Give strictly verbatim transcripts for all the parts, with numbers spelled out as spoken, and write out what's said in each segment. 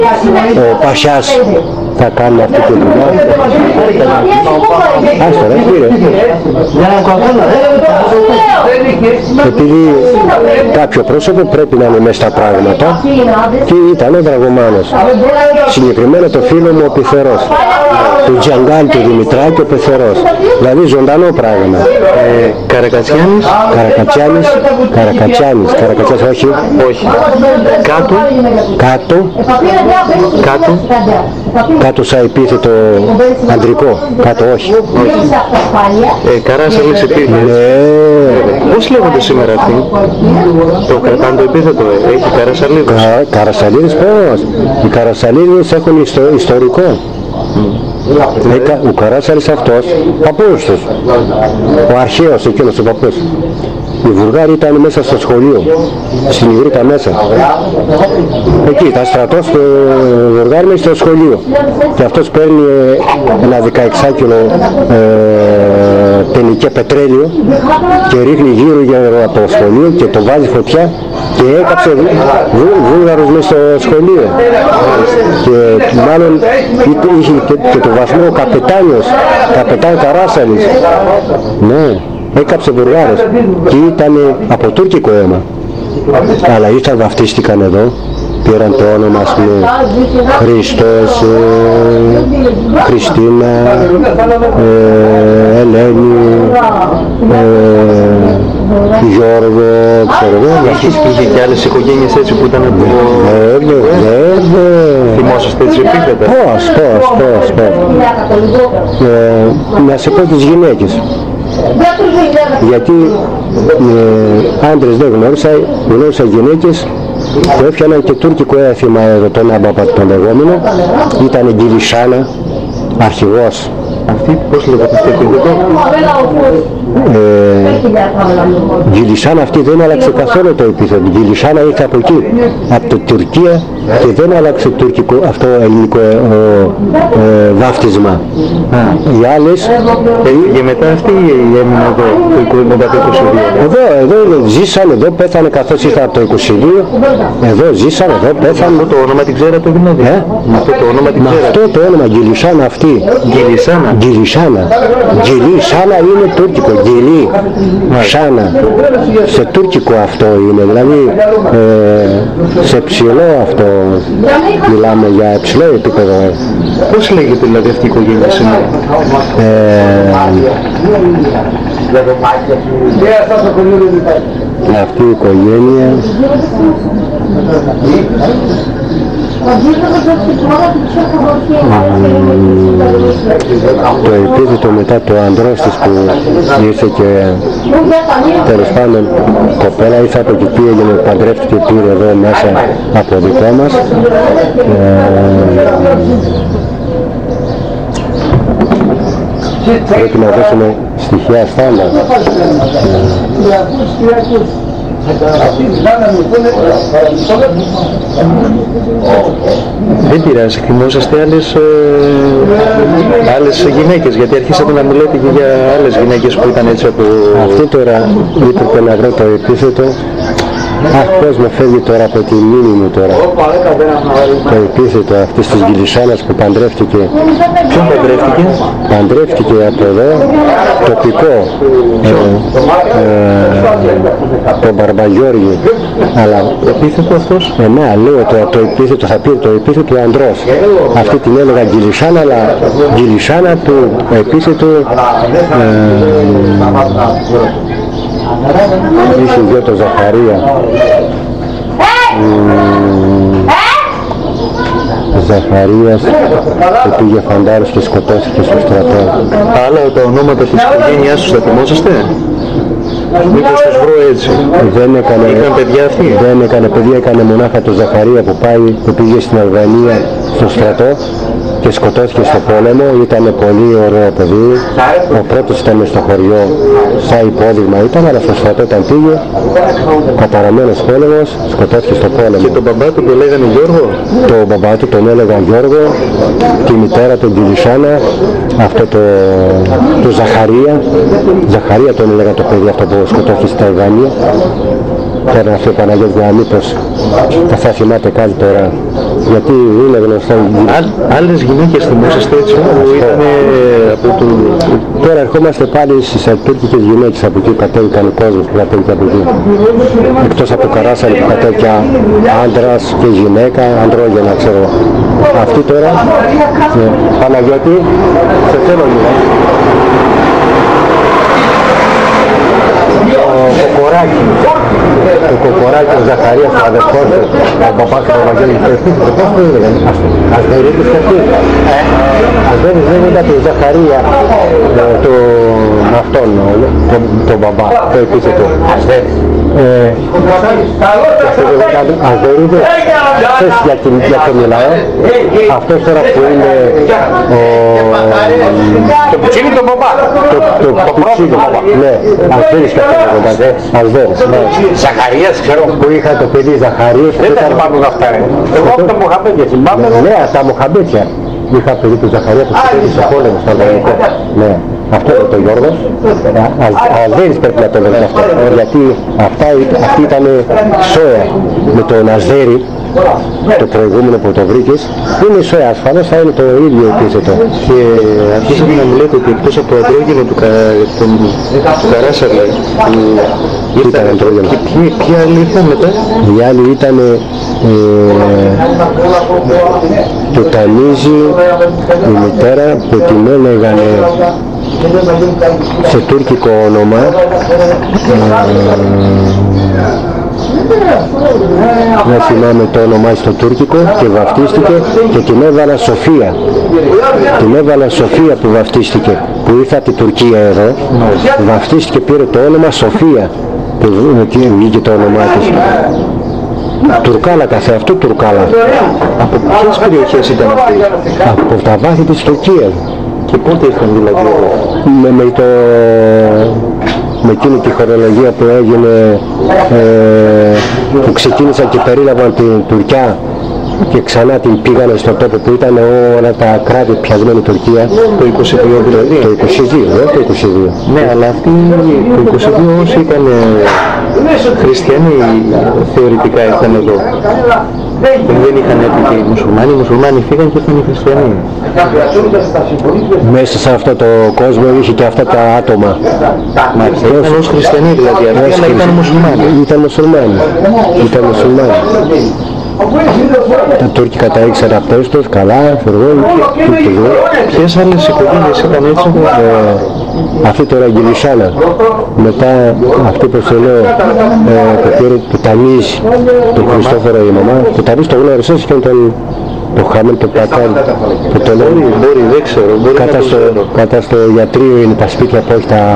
ο Πασιάς θα κάνει αυτή τη δουλειά. Άστο ρε κύριε. Επειδή κάποιο πρόσωπο πρέπει να είναι μέσα στα πράγματα και ήταν δραγωμάνος. Συγκεκριμένα το φίλο μου ο Πιθερός, του Τζιαγκάλ, του Δημητράκη ο Πιθερός. Δηλαδή ζωντανό πράγμα. Ε, Καρακατσιάνης. Καρακατσιάνης, Καρακατσιάνης, Καρακατσιάνης, όχι. Όχι. Κάτω. Κάτω. Κάτω. Κάτω σαν επίθετο αντρικό. Κάτω όχι. Ε, Καράσαλης υπήρχε. Ναι. Πώς λέγονται σήμερα αυτοί? Το κρατάνε το επίθετο, ε. Έχει Καρασαλίδες. Κα, Καρασαλίδες πώς. Οι Καρασαλίδες έχουν ιστο, ιστορικό. Mm. Έκα, ο Καράσαλης αυτός, παππούς τους. Ο αρχαίος εκείνος ο παππούς. Οι Βουλγάροι ήταν μέσα στο σχολείο, στην Ιγρήτα μέσα. Εκεί ήταν στρατός του Βουλγάροι μέσα στο σχολείο. Και αυτός παίρνει ένα δεκαεξάκιλο ε, τενικέ πετρέλαιο και ρίχνει γύρω για το σχολείο και το βάζει φωτιά και έκαψε βου, Βούλγαρους μέσα στο σχολείο. Και μάλλον είχε και, και το βαθμό καπετάνιος, καπετάν Καράσαλης. Ναι. Έκαψε Βουλγάρες και ήταν από τουρκικό αίμα. Αλλά ήρθαν, βαφτίστηκαν εδώ, πήραν το όνομα, ας πούμε, Χρήστος, ε, Χριστίνα, ε, Ελένη, ε, Γιώργο, ξέρω εγώ. Είχε και άλλες οικογένειες έτσι που ήταν από... Βέβαια, βέβαια. Θυμόσαστε έτσι επίθετα? Πώς, πώς, πώς, πώς. Ε, να σε πω τις γυναίκες. Γιατί ε, άντρες δεν γνώρισα, γνώρισα γυναίκες που έφτιαναν και τουρκικό έθιμα εδώ, τον Άμπαπα τον λεγόμενο. Ήταν η Γκυλισάνα, αρχηγός. Αυτή πώς λέγεται στο επίθετο? Ε, Γκυλισάνα αυτή δεν άλλαξε καθόλου το επίθετο. Γκυλισάνα ήρθε από εκεί, από την Τουρκία, και δεν άλλαξε τουρκικό, αυτό ελληνικό ε, ε, βάφτισμα. Α. Οι άλλες... Και μετά αυτή έμεινε εδώ, το μετά το είκοσι δύο. Εδώ, εδώ ζήσαν, εδώ πέθανε καθώς ήρθαν από το είκοσι δύο. Εδώ ζήσαν, εδώ πέθανε. Αυτό το όνομα την ξέρατε δηλαδή? Ε? Με αυτό το όνομα την Με ξέρατε? αυτό το όνομα Γκυλισάνα αυτή. Γκυλισάνα. Γκυλισάνα. Γκυλισάνα είναι τουρκικό. Γκυλί. Σάνα. Σε τουρκικό αυτό είναι. Δηλαδή ε, σε ψηλό αυτό μιλάμε, για ψηλό επίπεδο. Πώς λέγεται δηλαδή αυτή η οικογένεια σήμερα? Ε, αυτή η οικογένεια το επίθετο μετά το ανδρός της που ήρθε και τέλος πάντων κοπέλα ήρθε από εκεί, πήγαινε, παντρεύτηκε, πήρε εδώ μέσα από δικό μας. ε, πρέπει να δώσουμε στοιχεία στάνταρ. Δεν πειράζει, θυμόσαστε άλλες, ε, άλλες γυναίκες, γιατί αρχίσατε να μιλάτε και για άλλες γυναίκες που ήταν έτσι από... Αυτή τώρα έπρεπε να βρω το επίθετο. Αχ, πώς με φεύγει τώρα από τη μνήμη μου τώρα. Το επίθετο αυτής της Γκυλισάνας που παντρεύτηκε. Ποιον παντρεύτηκε? Παντρεύτηκε από εδώ, τοπικό, ε, ε, τον Μπαρμπαγιώργη. Αλλά επίθετο αυτός? Ε, ναι, λέω το, το επίθετο, θα πει το επίθετο ανδρός. Αυτή την έλεγα Γκυλισάνα, αλλά Γκυλισάνα του επίθετου ε, είχε γιο το Ζαχαρία. Ζαχαρίας που πήγε φαντάρος και σκοτώθηκε στο στρατό. Άλλα τα ονόματα της οικογένειάς τους τα θυμόσαστε? Μήπως τους βρω έτσι? Δεν έκανε, Είχαν παιδιά αυτοί? δεν έκανε παιδιά, έκανε μονάχα το Ζαχαρία που πάει, που πήγε στην Αλβανία στο στρατό και σκοτώθηκε στο πόλεμο. Ήταν πολύ ωραίο παιδί. Ο πρώτος ήταν στο χωριό, σαν υπόδειγμα ήταν, αλλά στο στρατό όταν πήγε, καταραμένος πόλεμος, σκοτώθηκε στο πόλεμο. Και τον μπαμπά του το λέγανε Γιώργο? Το μπαμπά του τον έλεγαν Γιώργο, τη μητέρα τον Γκυλισάνα, αυτό το, το Ζαχαρία, Ζαχαρία τον έλεγα το παιδί αυτό που σκοτώθηκε στην Αλβανία. πέραν αυτό ο Παναγιώτης Διαμήτρος θα θυμάται κάτι τώρα, γιατί είναι γνωστό. Άλλες γυναίκες θυμόσαστε έτσι που ήταν από του... Τώρα ερχόμαστε πάλι στις τουρκικές γυναίκες από εκεί, κατέβηκαν ο κόσμος που κατέβηκε από εκεί. Εκτός από το Καράσαλη που κατέβηκε άντρας και γυναίκα, ανδρόγενα ξέρω. Αυτή τώρα, ναι. Παναγιώτη, σε θέλω λίγο. Το Κοκοράκι, το Κοκοράκι, ο Ζαχαρίας, ο αδερφός του, ο παπάς του Ευαγγέλη, το επίθετο, πώς το έλεγαν, Ασδερίτης και αυτή. Ασδερίτης δεν ήταν το Ζαχαρία, τον αυτόν, τον μπαμπά, το επίθετο. Ασδερίτης. Ασδερίτης, ξέρεις για το μιλάω, αυτός τώρα που είναι ο... Το πιτσίνι τον μπαμπά. Το πιτσίνι, ναι, Ασδερίτης και αυτό. Ασδέρης, ναι. Ζαχαρίας, ξέρω. Που είχα το παιδί Ζαχαρίας. Δεν τα θυμάμαι αυτά, ρε. Εγώ από τα Μοχαμπέτια θυμάμαι. Ναι, από τα Μοχαμπέτια. Είχα παιδί του Ζαχαρία που πήγε στο πόλεμο, στο Λαϊκό. Ναι, αυτό είναι το Γιώργος. Ασδέρης πρέπει να το λέμε αυτό. Γιατί αυτά, αυτή ήταν σόια με τον Ασδέρη. Το προηγούμενο που το βρήκες είναι σόια, ασφαλώς θα είναι το ίδιο επίθετο. Και αρχίσατε να μου λέτε ότι εκτός από το αντρόγενο του, κα, τον, του Καράσαλα που ήταν αντρόγενο. Και ποιοι, ποιοι άλλοι ήρθαν μετά? Οι άλλοι ήταν ε, το Τανίζι, η μητέρα που την έλεγανε σε τουρκικό όνομα δεν θυμάμαι το όνομά στο τουρκικό και βαφτίστηκε και την έβαλα Σοφία. Την έβαλα Σοφία που βαφτίστηκε, που ήρθε από την Τουρκία εδώ, βαφτίστηκε, πήρε το όνομα Σοφία, που βγήκε το όνομά της. Τουρκάλα καθε αυτού, Τουρκάλα. Από ποιες περιοχές ήταν αυτοί? Από τα βάθη της Τουρκίας. Και πότε ήρθαν δηλαδή? Με, με, το, με εκείνη τη χρονολογία που έγινε, ε, που ξεκίνησαν και περίλαβαν την Τουρκιά και ξανά την πήγανε στον τόπο που ήταν όλα τα κράτη πιασμένη Τουρκία. Το είκοσι δύο δηλαδή? Το είκοσι δύο, δεν το είκοσι δύο. Ναι, αλλά αυτοί το είκοσι δύο όσοι ήταν χριστιανοί θεωρητικά ήρθαν εδώ. Δεν είχαν έρθει και οι μουσουλμάνοι, οι μουσουλμάνοι φύγαν και ήρθαν οι χριστιανοί. Μέσα σε αυτό το κόσμο είχε και αυτά τα άτομα. Μάλιστα, ήταν ως χριστιανοί δηλαδή, αλλά ήταν μουσουλμάνοι. Ήταν μουσουλμάνοι. Ήταν μουσουλμάνοι. Τα τουρκικά τα ήξερα αυτές τους, καλά, φουργούν, ποιες άλλες οικογένειες ήταν έτσι? Ε, αυτή τώρα η Γιλισάνα, μετά αυτή που σε λέω, ε, που πήρε το Ταμίζ, τον Χριστόφορο η μαμά, το Ταμίζ το γνώρισες και τον το Χάμελ, το Πατάλ, που το λέω, μπορεί, μπορεί, δεν ξέρω, μπορεί κατά, στο, κατά στο ιατρείο είναι τα σπίτια που έχει τα,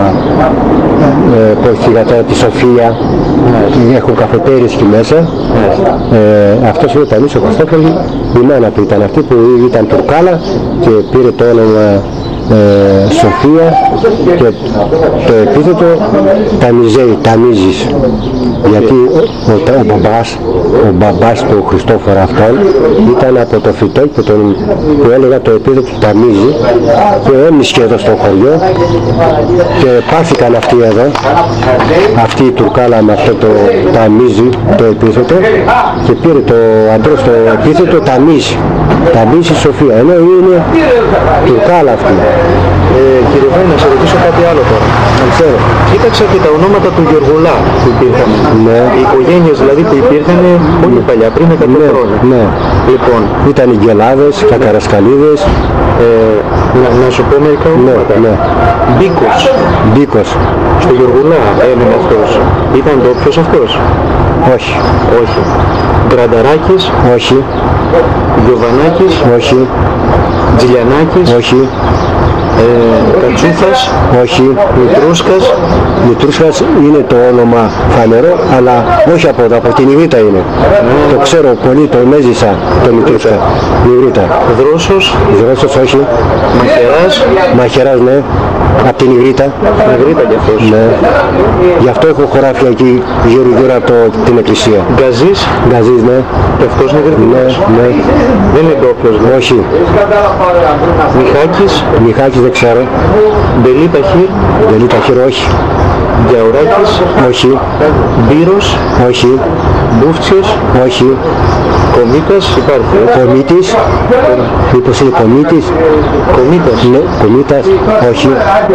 ε, που έχει κατά τη Σοφία, yeah. Έχουν καφετέρες εκεί μέσα, yeah. ε, αυτός είναι ο Ταμίζ ο Χριστόφορος, η μάνα του ήταν αυτή που ήταν Τουρκάλα και πήρε το όνομα ε, Σοφία και το επίθετο Ταμιζέη, Ταμίζης, γιατί ο, ο, ο, μπαμπάς, ο μπαμπάς του Χριστόφορα αυτόν ήταν από το φυτό που, τον, που έλεγα το επίθετο του Ταμίζη και έμεισκε εδώ στο χωριό και πάθηκαν αυτοί εδώ, αυτή η Τουρκάλα με αυτό το Ταμίζη, το επίθετο, και πήρε το αντρός το επίθετο Ταμίζη, Ταμίζη Σοφία, ενώ είναι Τουρκάλα αυτή. Ε, κύριε Βάη, να σε ρωτήσω κάτι άλλο τώρα. Δεν ξέρω. Κοίταξα και τα ονόματα του Γεωργουλά που υπήρχαν. Ναι. Οι οικογένειες δηλαδή που υπήρχαν πολύ παλιά, πριν εκατό ναι, χρόνια. Ναι. Λοιπόν, ήταν οι Γκελάδες, Κακαρασκαλίδες. Ε, να, να σου πω μερικά ονόματα. Ναι, ναι. Μπίκος. Μπίκος. Στο Γεωργουλά έμεινε αυτός. Ήταν ντόπιος αυτός? Όχι. Όχι. Γκρανταράκης? Όχι. Γιωβανάκης? Όχι. Τζιλιανάκης? Όχι. Ε, Κατσούφας? Όχι. Μητρούσκας? Μητρούσκας είναι το όνομα φανερό, αλλά όχι από εδώ, από την Ιγρήτα είναι. Mm. Το ξέρω πολύ, το έζησα το Μητρούσκα. Ιγρήτα. Δρόσος? Δρόσος όχι. Μαχαιράς? Μαχαιράς, ναι. Από την Ιγρήτα. Ιγρήτα κι αυτός. Ναι. Γι' αυτό έχω χωράφια εκεί γύρω γύρω από το, την εκκλησία. Γκαζής? Γκαζής, ναι. Και αυτός είναι Ιγρήτας? Ναι, ναι. Δεν είναι ντόπιος, ναι. Όχι. Μιχάκης? Μιχάκης δεν ξέρω. Μπελί Ταχύρ, Ντελή Ταχύρ, όχι. Γιαουράκης, Όχι. Μπύρος, Όχι. Μπούφτσιος, Όχι. Κομίτας, υπάρχει. ε? Κομίτης. Μήπως είναι Κομίτης. Κομίτας. Ναι, Κομίτας. Όχι.